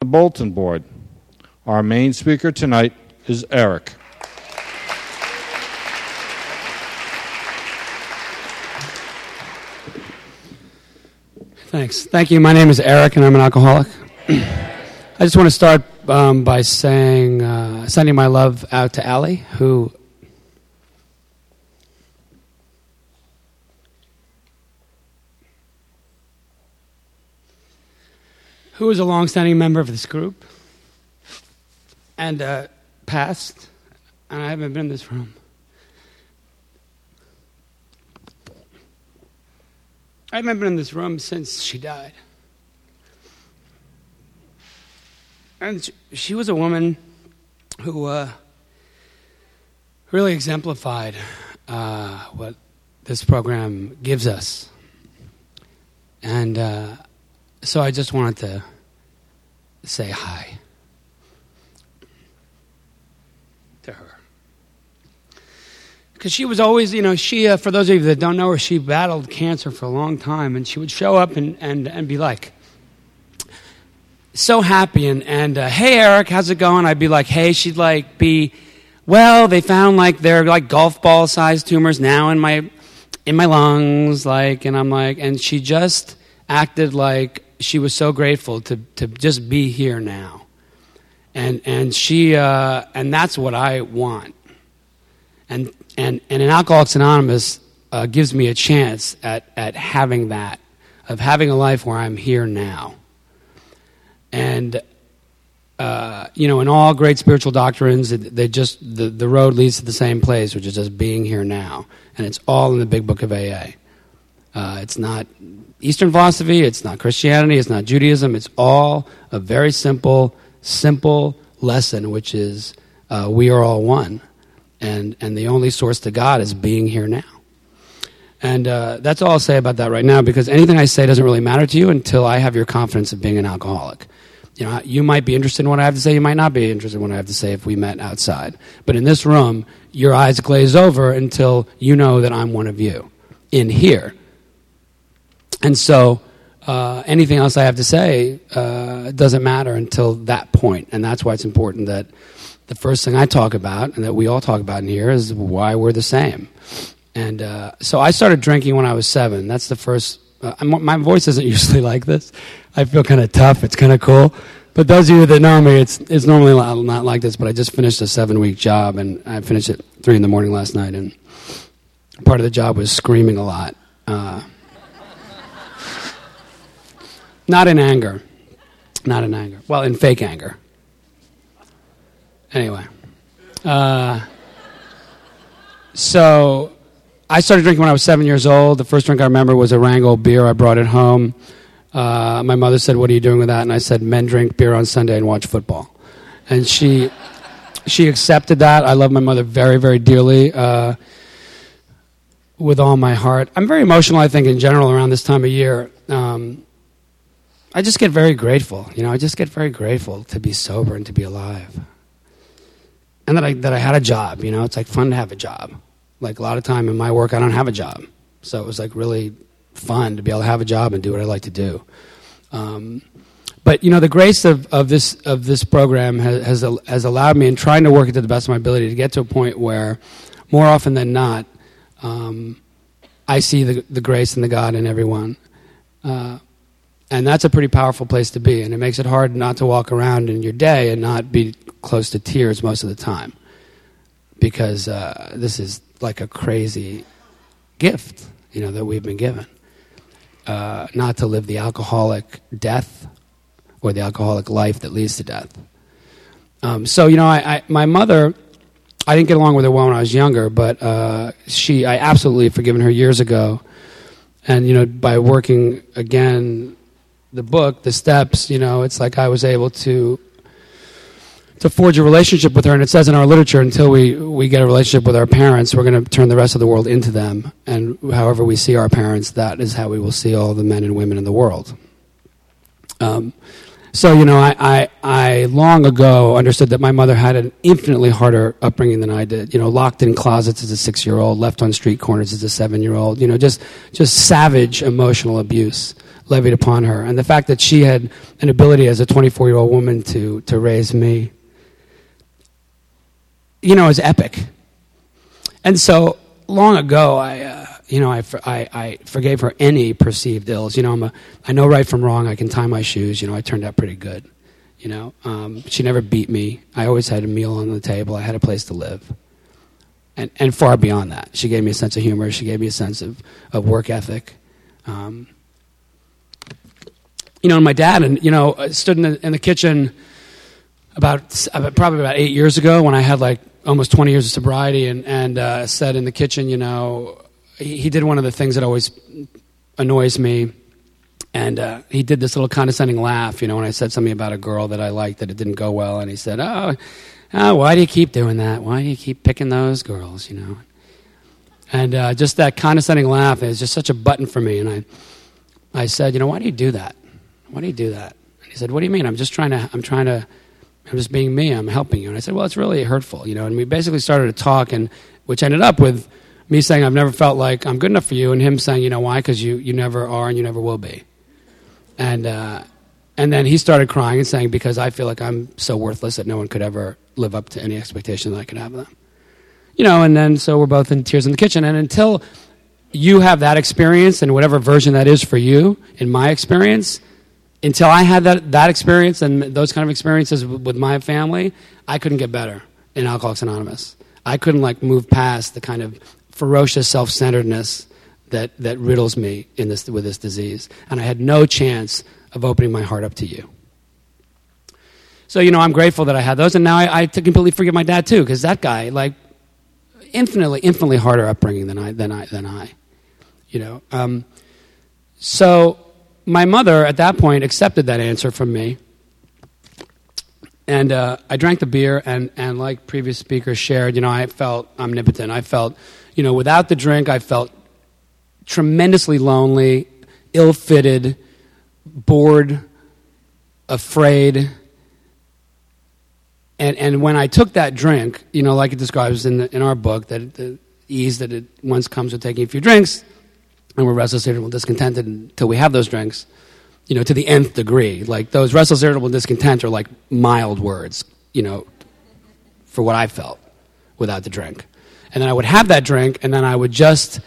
bulletin board. Our main speaker tonight is Eric. Thanks. Thank you. My name is Eric, and I'm an alcoholic. I just want to start by saying, sending my love out to Allie, who is a long-standing member of this group and passed, and I haven't been in this room. I haven't been in this room since she died. And she was a woman who really exemplified what this program gives us. And so I just wanted to say hi to her. Because she was always, she, for those of you that don't know her, she battled cancer for a long time, and she would show up and be like, so happy, and hey, Eric, how's it going? I'd be like, hey, she'd like be, well, they found like they're like golf ball sized tumors now in my lungs, like, and I'm like, and she just acted like she was so grateful to just be here now, and she and that's what I want, and in Alcoholics Anonymous gives me a chance at having that, of having a life where I'm here now. And, in all great spiritual doctrines, they just, the road leads to the same place, which is just being here now. And it's all in the big book of AA. It's not Eastern philosophy, it's not Christianity, it's not Judaism, it's all a very simple lesson, which is we are all one. And the only source to God is being here now. And that's all I'll say about that right now, because anything I say doesn't really matter to you until I have your confidence of being an alcoholic. You might be interested in what I have to say, you might not be interested in what I have to say if we met outside. But in this room, your eyes glaze over until you know that I'm one of you in here. And so anything else I have to say doesn't matter until that point. And that's why it's important that the first thing I talk about, and that we all talk about in here, is why we're the same. And so I started drinking when I was 7. That's the first... my voice isn't usually like this. I feel kind of tough. It's kind of cool. But those of you that know me, it's normally not like this, but I just finished a 7-week job, and I finished at 3 in the morning last night, and part of the job was screaming a lot. Not in anger. Not in anger. Well, in fake anger. Anyway. So I started drinking when I was 7 years old. The first drink I remember was a Rangel beer. I brought it home. My mother said, "What are you doing with that?" And I said, "Men drink beer on Sunday and watch football." And she accepted that. I love my mother very, very dearly, with all my heart. I'm very emotional, I think, in general around this time of year. I just get very grateful. I just get very grateful to be sober and to be alive. And that I had a job. It's like fun to have a job. Like a lot of time in my work, I don't have a job. So it was like really fun to be able to have a job and do what I like to do. But the grace of this program has allowed me, in trying to work it to the best of my ability, to get to a point where, more often than not, I see the grace and the God in everyone. And that's a pretty powerful place to be. And it makes it hard not to walk around in your day and not be close to tears most of the time. Because this is like a crazy gift, that we've been given. Not to live the alcoholic death or the alcoholic life that leads to death. So my mother, I didn't get along with her well when I was younger, but I absolutely have forgiven her years ago. And, by working, again, the book, the steps, it's like I was able to forge a relationship with her. And it says in our literature, until we get a relationship with our parents, we're going to turn the rest of the world into them. And however we see our parents, that is how we will see all the men and women in the world. So, I long ago understood that my mother had an infinitely harder upbringing than I did. Locked in closets as a 6-year-old, left on street corners as a 7-year-old. Just savage emotional abuse. levied upon her. And the fact that she had an ability as a 24-year-old woman to raise me, is epic. And so long ago, I forgave her any perceived ills. I know right from wrong. I can tie my shoes. I turned out pretty good. She never beat me. I always had a meal on the table. I had a place to live. And far beyond that. She gave me a sense of humor. She gave me a sense of work ethic. And my dad stood in the kitchen probably about 8 years ago when I had like almost 20 years of sobriety and said in the kitchen, he did one of the things that always annoys me. And he did this little condescending laugh, when I said something about a girl that I liked that it didn't go well. And he said, oh, why do you keep doing that? Why do you keep picking those girls, And just that condescending laugh is just such a button for me. And I said, why do you do that? Why do you do that? And he said, what do you mean? I'm just being me. I'm helping you. And I said, well, it's really hurtful, And we basically started to talk, which ended up with me saying, I've never felt like I'm good enough for you, and him saying, why? Because you never are and you never will be. And then he started crying and saying, because I feel like I'm so worthless that no one could ever live up to any expectation that I could have of them. And then so we're both in tears in the kitchen. And until you have that experience, and whatever version that is for you, in my experience, until I had that experience and those kind of experiences with my family, I couldn't get better in Alcoholics Anonymous. I couldn't move past the kind of ferocious self-centeredness that riddles me with this disease. And I had no chance of opening my heart up to you. So, I'm grateful that I had those. And now I completely forgive my dad, too, because that guy, infinitely harder upbringing than I. So my mother, at that point, accepted that answer from me. And I drank the beer, and like previous speakers shared, I felt omnipotent. I felt, without the drink, I felt tremendously lonely, ill-fitted, bored, afraid. And when I took that drink, like it describes in our book, that the ease that it once comes with taking a few drinks, and we're restless, irritable, discontented until we have those drinks, to the nth degree. Like those restless, irritable, discontent are like mild words, for what I felt without the drink. And then I would have that drink, and then I would just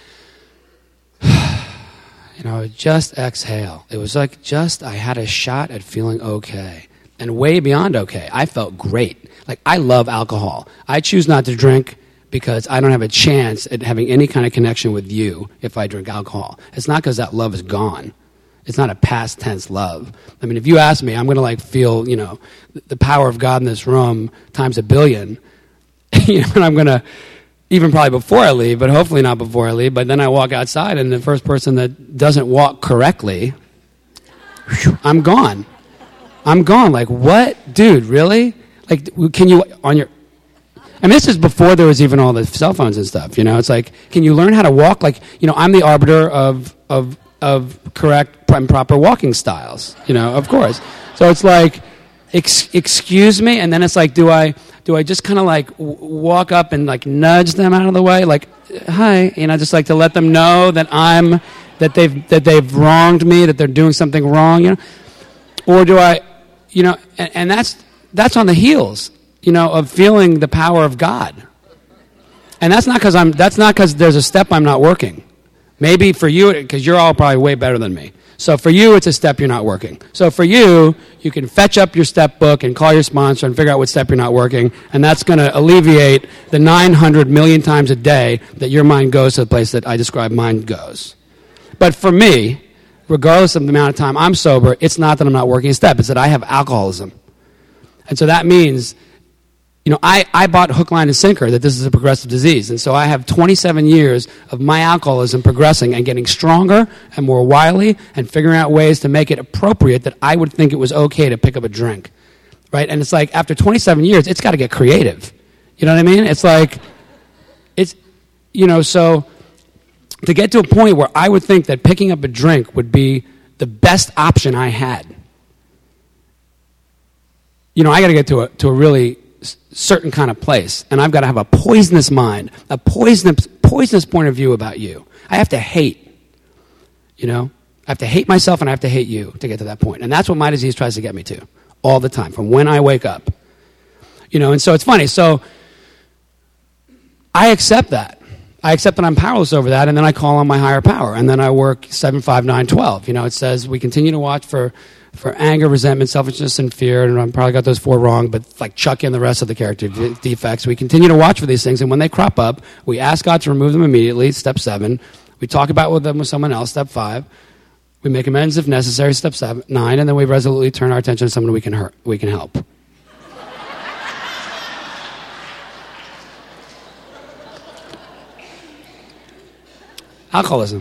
exhale. It was like I had a shot at feeling okay. And way beyond okay. I felt great. Like, I love alcohol. I choose not to drink because I don't have a chance at having any kind of connection with you if I drink alcohol. It's not because that love is gone. It's not a past tense love. I mean, if you ask me, I'm going to feel, the power of God in this room times a billion. And I'm going to, even probably before I leave, but hopefully not before I leave, but then I walk outside and the first person that doesn't walk correctly, I'm gone. I'm gone. Like, what? Dude, really? Like, can you, this is before there was even all the cell phones and stuff, It's like, can you learn how to walk? Like, I'm the arbiter of correct and proper walking styles, of course. So it's like, excuse me? And then it's like, do I just kind of walk up and nudge them out of the way? Like, hi, just to let them know that that they've wronged me, that they're doing something wrong, Or do I, and that's on the heels, of feeling the power of God. And that's not because there's a step I'm not working. Maybe for you, because you're all probably way better than me. So for you, it's a step you're not working. So for you, you can fetch up your step book and call your sponsor and figure out what step you're not working, and that's going to alleviate the 900 million times a day that your mind goes to the place that I describe mine goes. But for me, regardless of the amount of time I'm sober, it's not that I'm not working a step. It's that I have alcoholism. And so that means, I bought hook, line, and sinker that this is a progressive disease. And so I have 27 years of my alcoholism progressing and getting stronger and more wily and figuring out ways to make it appropriate that I would think it was okay to pick up a drink. Right? And it's like, after 27 years, it's got to get creative. You know what I mean? It's like, so to get to a point where I would think that picking up a drink would be the best option I had. I got to get to a really certain kind of place, and I've got to have a poisonous mind, a poisonous point of view about you. I have to hate, I I have to hate myself and I have to hate you to get to that point. And that's what my disease tries to get me to all the time, from when I wake up. And so it's funny. So I accept that. I accept that I'm powerless over that, and then I call on my higher power, and then I work 7, 5, 9, 12. It says we continue to watch for anger, resentment, selfishness, and fear, and I probably got those 4 wrong, but chuck in the rest of the character defects. We continue to watch for these things, and when they crop up, we ask God to remove them immediately, step 7. We talk about them with someone else, step 5. We make amends if necessary, step 9, and then we resolutely turn our attention to someone we can help. Alcoholism.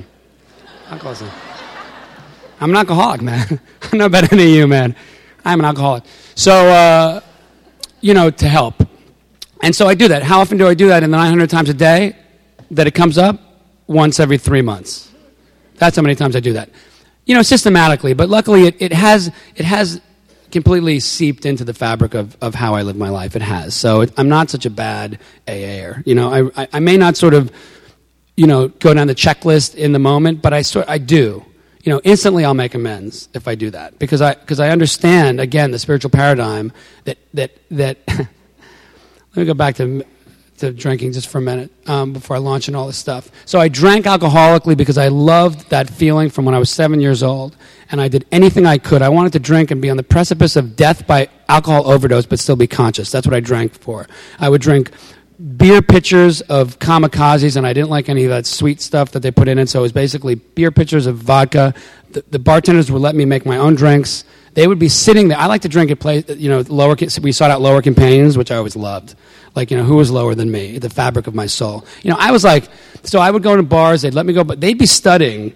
I'm an alcoholic, man. I'm not better than you, man. I'm an alcoholic. So, to help. And so I do that. How often do I do that? In the 900 times a day that it comes up? Once every 3 months. That's how many times I do that. Systematically. But luckily, it has completely seeped into the fabric of how I live my life. It has. So I'm not such a bad AA'er. I may not sort of go down the checklist in the moment, but I do. Instantly I'll make amends if I do that because I understand again the spiritual paradigm that let me go back to drinking just for a minute before I launch into all this stuff. So I drank alcoholically because I loved that feeling from when I was 7 years old, and I did anything I could. I wanted to drink and be on the precipice of death by alcohol overdose, but still be conscious. That's what I drank for. I would drink beer pitchers of kamikazes, and I didn't like any of that sweet stuff that they put in it, so it was basically beer pitchers of vodka. The bartenders would let me make my own drinks. They would be sitting there. I like to drink at lower. We sought out lower companions, which I always loved. Who was lower than me? The fabric of my soul. I was so I would go to bars. They'd let me go, but they'd be studying,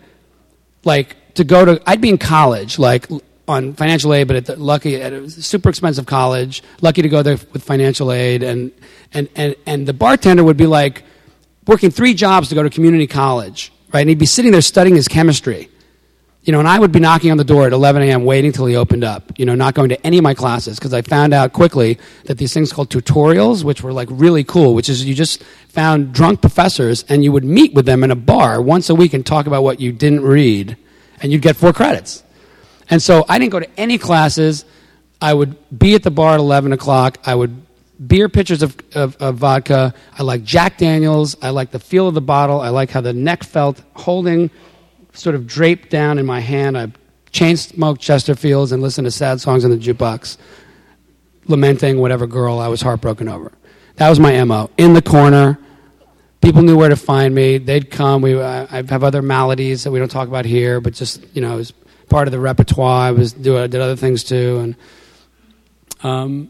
to go to. I'd be in college, on financial aid, but at a super expensive college. Lucky to go there with financial aid, and the bartender would be working 3 jobs to go to community college, right? And he'd be sitting there studying his chemistry. And I would be knocking on the door at 11 a.m. waiting till he opened up, not going to any of my classes because I found out quickly that these things called tutorials, which were really cool, which is you just found drunk professors and you would meet with them in a bar once a week and talk about what you didn't read, and you'd get 4 credits. And so I didn't go to any classes. I would be at the bar at 11 o'clock. I would beer pitchers of vodka. I like Jack Daniels. I like the feel of the bottle. I like how the neck felt holding, sort of draped down in my hand. I chain smoked Chesterfields and listened to sad songs in the jukebox, lamenting whatever girl I was heartbroken over. That was my MO. In the corner. People knew where to find me. They'd come. I have other maladies that we don't talk about here, but just, it was part of the repertoire. I did other things too. And,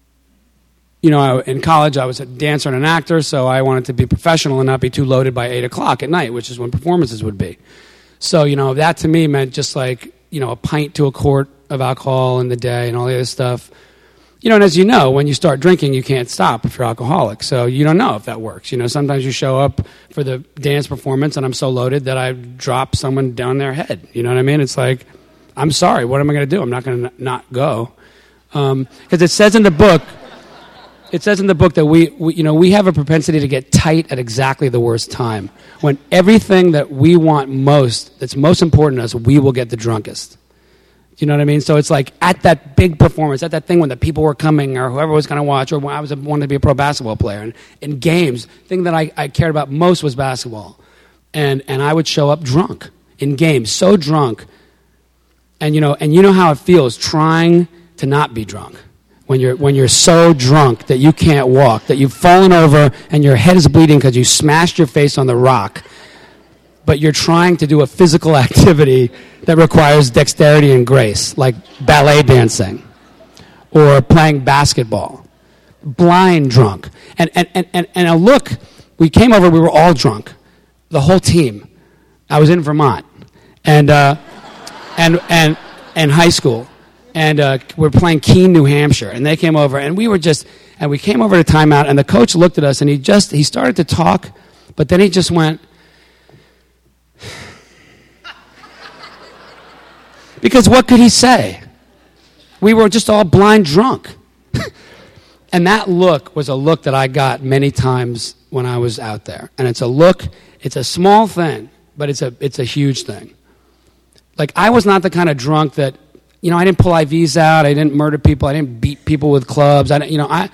in college I was a dancer and an actor, so I wanted to be professional and not be too loaded by 8 o'clock at night, which is when performances would be. So, that to me meant just a pint to a quart of alcohol in the day and all the other stuff. And as you know, when you start drinking, you can't stop if you're alcoholic. So you don't know if that works. Sometimes you show up for the dance performance and I'm so loaded that I drop someone down their head. You know what I mean? It's I'm sorry, what am I going to do? I'm not going to not go. Because it says in the book that we have a propensity to get tight at exactly the worst time. When everything that we want most, that's most important to us, we will get the drunkest. You know what I mean? So it's at that big performance, at that thing when the people were coming or whoever was going to watch, or when I wanted to be a pro basketball player. And in games, the thing that I cared about most was basketball. And I would show up drunk in games, so drunk. And you know how it feels trying to not be drunk. When you're so drunk that you can't walk, that you've fallen over and your head is bleeding because you smashed your face on the rock, but you're trying to do a physical activity that requires dexterity and grace, like ballet dancing or playing basketball, blind drunk. And a look, we came over, we were all drunk, the whole team. I was in Vermont and high school. And we're playing Keene, New Hampshire. And they came over, and we came over to timeout, and the coach looked at us, and he started to talk, but then he just went, because what could he say? We were just all blind drunk. And that look was a look that I got many times when I was out there. And it's a small thing, but it's a huge thing. Like, I was not the kind of drunk that, I didn't pull IVs out, I didn't murder people, I didn't beat people with clubs. The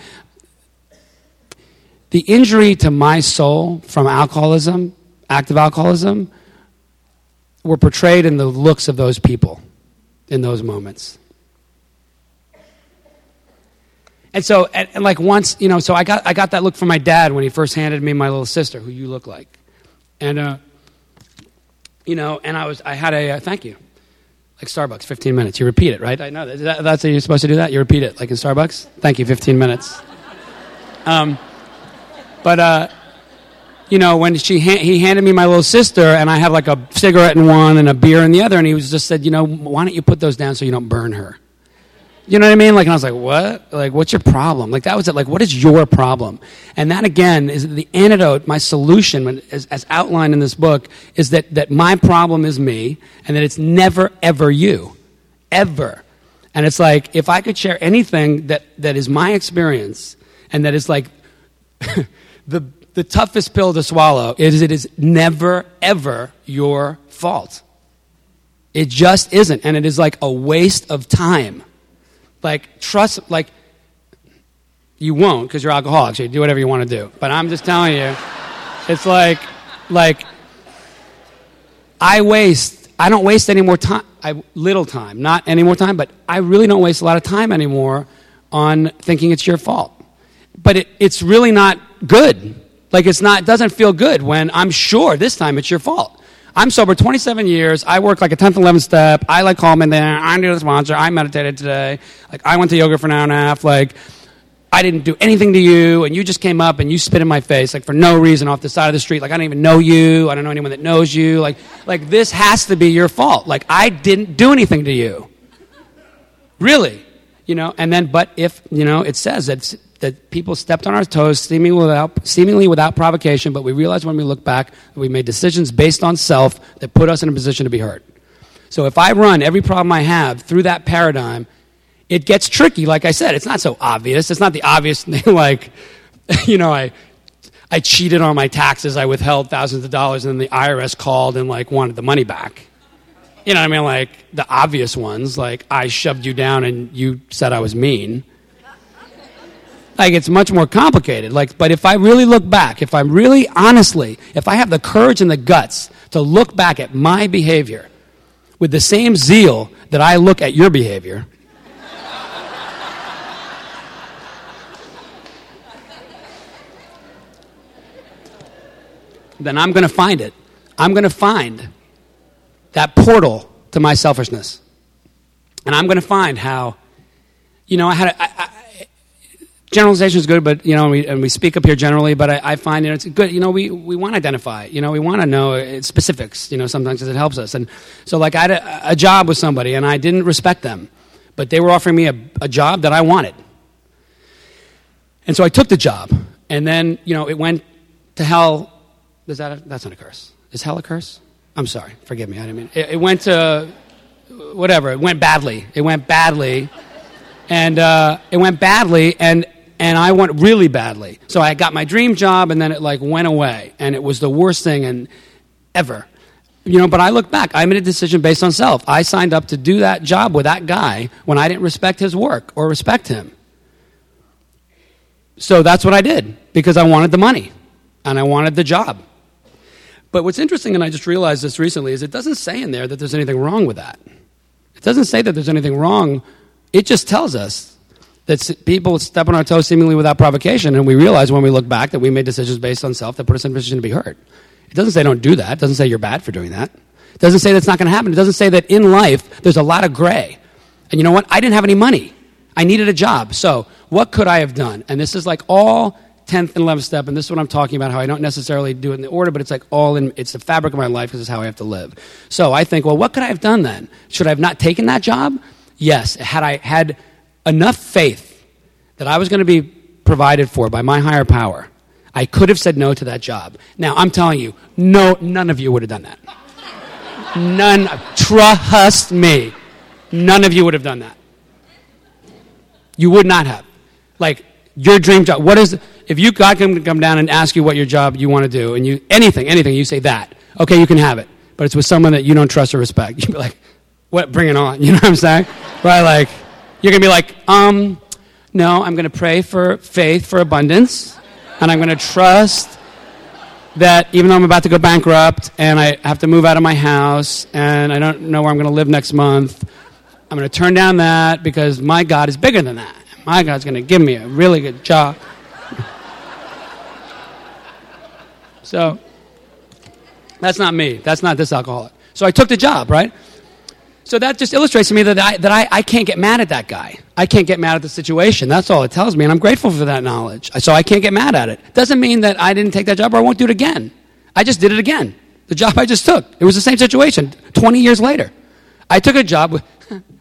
injury to my soul from alcoholism, active alcoholism, were portrayed in the looks of those people in those moments. And so, and like once, so I got that look from my dad when he first handed me my little sister, who you look like. And, and I had a, thank you. Like Starbucks, 15 minutes. You repeat it, right? I know. That's how you're supposed to do that? You repeat it, like in Starbucks? Thank you, 15 minutes. When he handed me my little sister, and I have like a cigarette in one and a beer in the other, and he just said, why don't you put those down so you don't burn her? You know what I mean? Like, and I was like, what? Like, what's your problem? Like, that was it. Like, what is your problem? And that, again, is the antidote, my solution, as outlined in this book, is that my problem is me, and that it's never, ever you. Ever. And it's like, if I could share anything that is my experience, and that is like the toughest pill to swallow, it is never, ever your fault. It just isn't. And it is like a waste of time. Like, trust, like, you won't because you're alcoholics. So you do whatever you want to do. But I'm just telling you, it's like I don't waste any more time, little time, not any more time, but I really don't waste a lot of time anymore on thinking it's your fault. But it's really not good. Like, it doesn't feel good when I'm sure this time it's your fault. I'm sober 27 years. I work like a 10th, 11th step. I like call in there. I'm the sponsor. I meditated today. Like, I went to yoga for an hour and a half. Like, I didn't do anything to you, and you just came up and you spit in my face, like, for no reason off the side of the street. Like, I don't even know you. I don't know anyone that knows you. Like this has to be your fault. Like, I didn't do anything to you. Really. And then, but if, it says that people stepped on our toes seemingly without provocation, but we realized when we look back that we made decisions based on self that put us in a position to be hurt. So if I run every problem I have through that paradigm, it gets tricky. Like I said, it's not so obvious. It's not the obvious thing like, I cheated on my taxes, I withheld thousands of dollars, and then the IRS called and like wanted the money back. You know what I mean? Like the obvious ones, like I shoved you down and you said I was mean. Like, it's much more complicated. Like, but if I really look back, if I have the courage and the guts to look back at my behavior with the same zeal that I look at your behavior, then I'm going to find it. I'm going to find that portal to my selfishness. And I'm going to find how, generalization is good, but, and we speak up here generally, but I find it's good, we want to identify, we want to know specifics, sometimes it helps us. And so, like, I had a job with somebody, and I didn't respect them, but they were offering me a job that I wanted. And so I took the job, and then, it went to hell. That's not a curse. Is hell a curse? I'm sorry. Forgive me. I didn't mean it went to whatever. It went badly. And it went badly, and I went really badly. So I got my dream job, and then it like went away, and it was the worst thing ever. But I look back. I made a decision based on self. I signed up to do that job with that guy when I didn't respect his work or respect him. So that's what I did, because I wanted the money, and I wanted the job. But what's interesting, and I just realized this recently, is it doesn't say in there that there's anything wrong with that. It doesn't say that there's anything wrong. It just tells us that people step on our toes seemingly without provocation, and we realize when we look back that we made decisions based on self that put us in a position to be hurt. It doesn't say don't do that. It doesn't say you're bad for doing that. It doesn't say that's not going to happen. It doesn't say that in life there's a lot of gray. And you know what? I didn't have any money. I needed a job. So what could I have done? And this is like all 10th and 11th step, and this is what I'm talking about, how I don't necessarily do it in the order, but it's like it's the fabric of my life because it's how I have to live. So I think, well, what could I have done then? Should I have not taken that job? Yes. Had I had enough faith that I was going to be provided for by my higher power, I could have said no to that job. Now, I'm telling you, none of you would have done that. None. Trust me. None of you would have done that. You would not have. Like, your dream job. If God can come down and ask you what your job you want to do, and anything, you say that. Okay, you can have it. But it's with someone that you don't trust or respect. You'd be like, what? Bring it on. You know what I'm saying? Right? Like, you're going to be like, no, I'm going to pray for faith, for abundance, and I'm going to trust that even though I'm about to go bankrupt and I have to move out of my house and I don't know where I'm going to live next month, I'm going to turn down that because my God is bigger than that. My God's going to give me a really good job. So that's not me. That's not this alcoholic. So I took the job, right? So that just illustrates to me that I can't get mad at that guy. I can't get mad at the situation. That's all it tells me, and I'm grateful for that knowledge. So I can't get mad at it. Doesn't mean that I didn't take that job or I won't do it again. I just did it again. The job I just took. It was the same situation 20 years later. I took a job with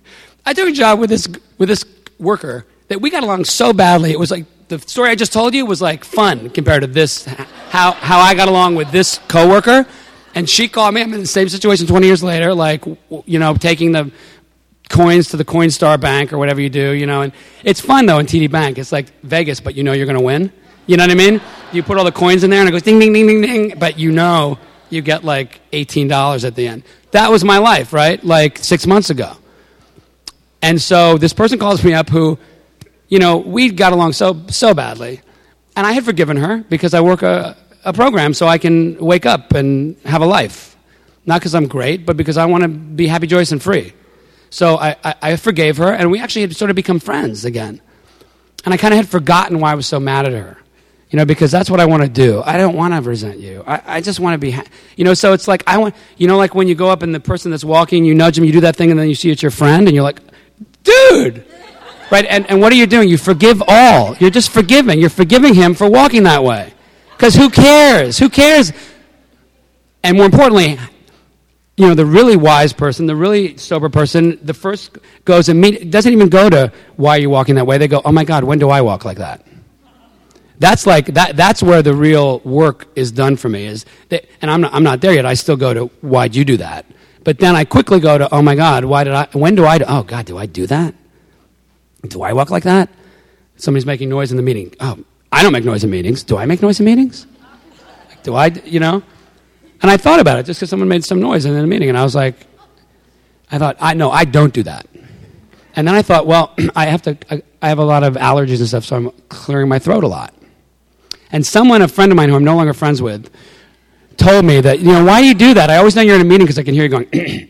this worker that we got along so badly. It was like the story I just told you was like fun compared to this, how I got along with this coworker. And she called me. I'm in the same situation 20 years later, like, you know, taking the coins to the Coinstar Bank or whatever you do, you know. And it's fun, though, in TD Bank. It's like Vegas, but you know you're going to win. You know what I mean? You put all the coins in there, and it goes ding, ding, ding, ding, ding. But you know you get like $18 at the end. That was my life, right? Like 6 months ago. And so this person calls me up who, you know, we got along so badly. And I had forgiven her because I work a program so I can wake up and have a life. Not because I'm great, but because I want to be happy, joyous, and free. So I forgave her, and we actually had sort of become friends again. And I kind of had forgotten why I was so mad at her. You know, because that's what I want to do. I don't want to resent you. I just want to be, you know, so it's like like when you go up and the person that's walking, you nudge them, you do that thing, and then you see it's your friend, and you're like, dude! Right? And what are you doing? You forgive all. You're just forgiving. You're forgiving him for walking that way. Because who cares? Who cares? And more importantly, you know, the really wise person, the really sober person, the first goes and doesn't even go to why are you walking that way. They go, oh my God, when do I walk like that? That's like that's where the real work is done for me. And I'm not there yet. I still go to why'd you do that? But then I quickly go to, oh my God, oh God, do I do that? Do I walk like that? Somebody's making noise in the meeting. Oh, I don't make noise in meetings. Do I make noise in meetings? Do I, you know? And I thought about it just because someone made some noise in a meeting. And I thought, I don't do that. And then I thought, well, I have a lot of allergies and stuff, so I'm clearing my throat a lot. And a friend of mine who I'm no longer friends with, told me that, you know, why do you do that? I always know you're in a meeting because I can hear you going,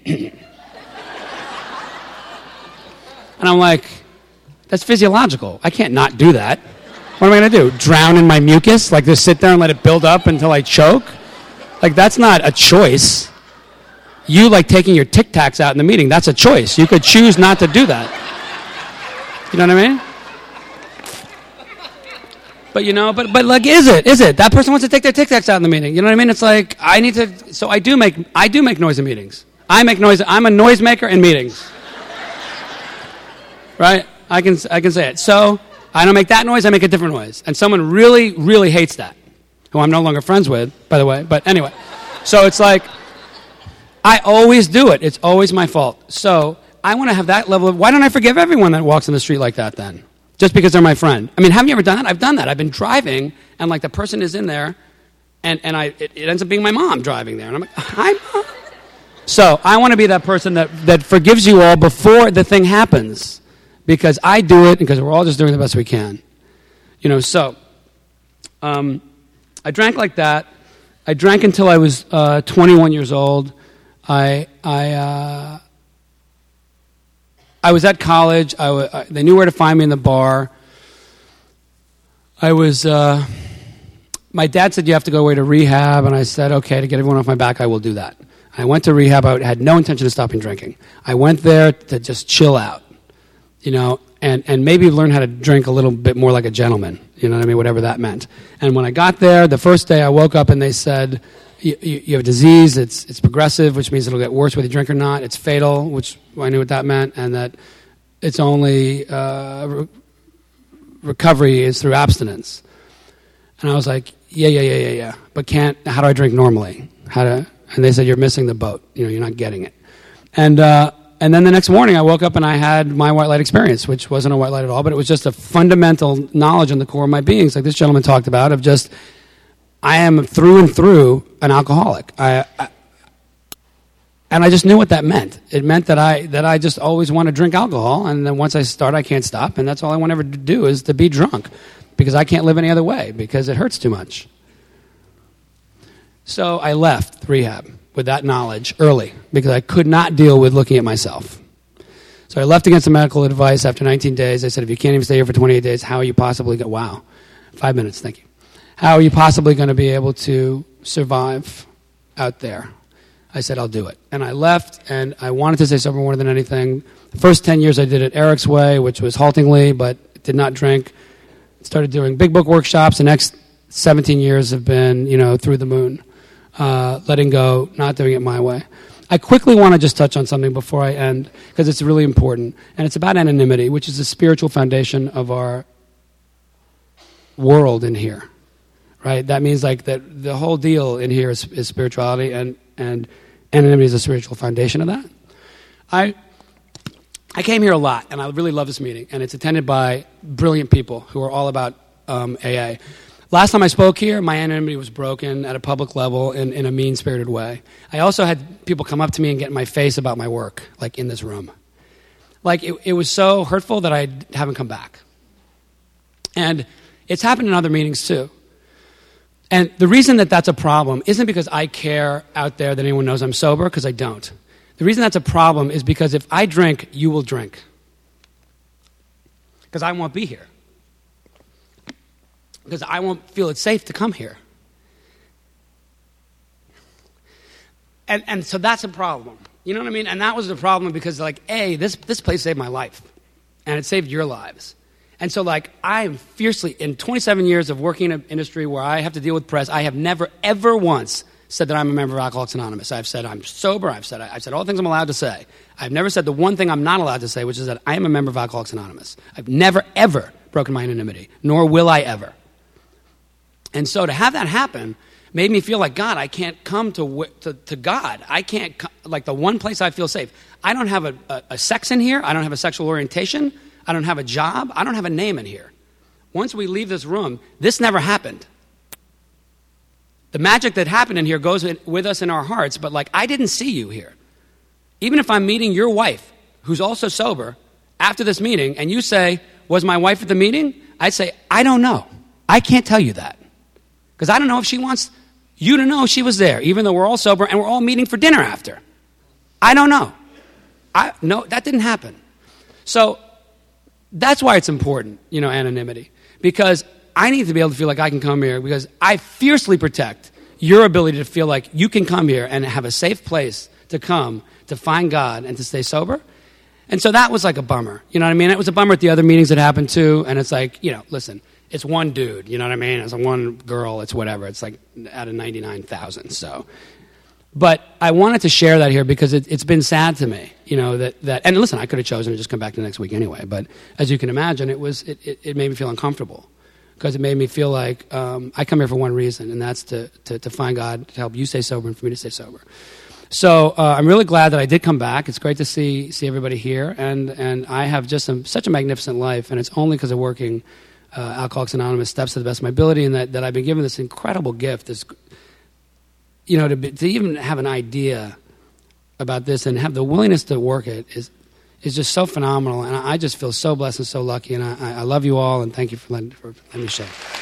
and I'm like, that's physiological. I can't not do that. What am I going to do? Drown in my mucus? Like just sit there and let it build up until I choke? Like that's not a choice. You like taking your Tic Tacs out in the meeting. That's a choice. You could choose not to do that. You know what I mean? But you know, but like, is it? That person wants to take their Tic Tacs out in the meeting. You know what I mean? It's like I need to. So I do make noise in meetings. I make noise. I'm a noisemaker in meetings. Right? I can say it. So I don't make that noise. I make a different noise. And someone really, really hates that, who I'm no longer friends with, by the way. But anyway, so it's like I always do it. It's always my fault. So I want to have that level of. Why don't I forgive everyone that walks in the street like that then? Just because they're my friend. I mean, haven't you ever done that? I've done that. I've been driving, and like the person is in there, and it ends up being my mom driving there. And I'm like, hi, Mom. So I want to be that person that forgives you all before the thing happens. Because I do it, because we're all just doing the best we can. You know, so I drank like that. I drank until I was 21 years old. I was at college. They knew where to find me in the bar. My dad said, you have to go away to rehab. And I said, okay, to get everyone off my back, I will do that. I went to rehab. I had no intention of stopping drinking. I went there to just chill out, you know, and maybe learn how to drink a little bit more like a gentleman, you know what I mean, whatever that meant. And when I got there, the first day I woke up and they said, you have a disease, it's progressive, which means it'll get worse whether you drink or not. It's fatal, which I knew what that meant, and that it's only recovery is through abstinence. And I was like, yeah. But how do I drink normally? And they said, you're missing the boat. You know, you're not getting it. And then the next morning I woke up and I had my white light experience, which wasn't a white light at all, but it was just a fundamental knowledge in the core of my being, like this gentleman talked about, of just, I am through and through an alcoholic. And I just knew what that meant. It meant that I just always want to drink alcohol, and then once I start, I can't stop, and that's all I want ever to do is to be drunk, because I can't live any other way, because it hurts too much. So I left rehab with that knowledge early, because I could not deal with looking at myself. So I left against the medical advice after 19 days. I said, if you can't even stay here for 28 days, how are you possibly going to... Wow. 5 minutes, thank you. How are you possibly going to be able to survive out there? I said, I'll do it. And I left, and I wanted to stay sober more than anything. The first 10 years I did it Eric's way, which was haltingly, but did not drink. Started doing big book workshops. The next 17 years have been, through the moon. Letting go, not doing it my way. I quickly want to just touch on something before I end, because it's really important. And it's about anonymity, which is the spiritual foundation of our world in here. Right? That means like that the whole deal in here is spirituality, and anonymity is a spiritual foundation of that. I came here a lot, and I really love this meeting, and it's attended by brilliant people who are all about AA. Last time I spoke here, my anonymity was broken at a public level in a mean-spirited way. I also had people come up to me and get in my face about my work, like in this room. Like, it was so hurtful that I haven't come back. And it's happened in other meetings, too. And the reason that that's a problem isn't because I care out there that anyone knows I'm sober, because I don't. The reason that's a problem is because if I drink, you will drink. Because I won't be here. Because I won't feel it's safe to come here. And so that's a problem. You know what I mean? And that was the problem because, like, this place saved my life. And it saved your lives. And so, like, I am fiercely, in 27 years of working in an industry where I have to deal with press, I have never, ever once said that I'm a member of Alcoholics Anonymous. I've said I'm sober. I've said all the things I'm allowed to say. I've never said the one thing I'm not allowed to say, which is that I am a member of Alcoholics Anonymous. I've never, ever broken my anonymity, nor will I ever. And so to have that happen made me feel like, God, I can't come to God. I can't, like, the one place I feel safe. I don't have a sex in here. I don't have a sexual orientation. I don't have a job. I don't have a name in here. Once we leave this room, this never happened. The magic that happened in here goes with us in our hearts, but, like, I didn't see you here. Even if I'm meeting your wife, who's also sober, after this meeting, and you say, was my wife at the meeting? I'd say, I don't know. I can't tell you that. Because I don't know if she wants you to know she was there, even though we're all sober and we're all meeting for dinner after. I don't know. No, that didn't happen. So that's why it's important, anonymity. Because I need to be able to feel like I can come here, because I fiercely protect your ability to feel like you can come here and have a safe place to come to find God and to stay sober. And so that was like a bummer. You know what I mean? It was a bummer at the other meetings that happened too. And it's like, listen, it's one dude. You know what I mean? It's one girl. It's whatever. It's like out of 99,000. So, but I wanted to share that here because it's been sad to me, that. And listen, I could have chosen to just come back the next week anyway. But as you can imagine, it made me feel uncomfortable, because it made me feel like I come here for one reason, and that's to find God, to help you stay sober and for me to stay sober. So I'm really glad that I did come back. It's great to see everybody here, and I have just such a magnificent life, and it's only because of working Alcoholics Anonymous steps to the best of my ability, and that I've been given this incredible gift, this, to even have an idea about this and have the willingness to work it is just so phenomenal, and I just feel so blessed and so lucky, and I love you all, and thank you for letting me share.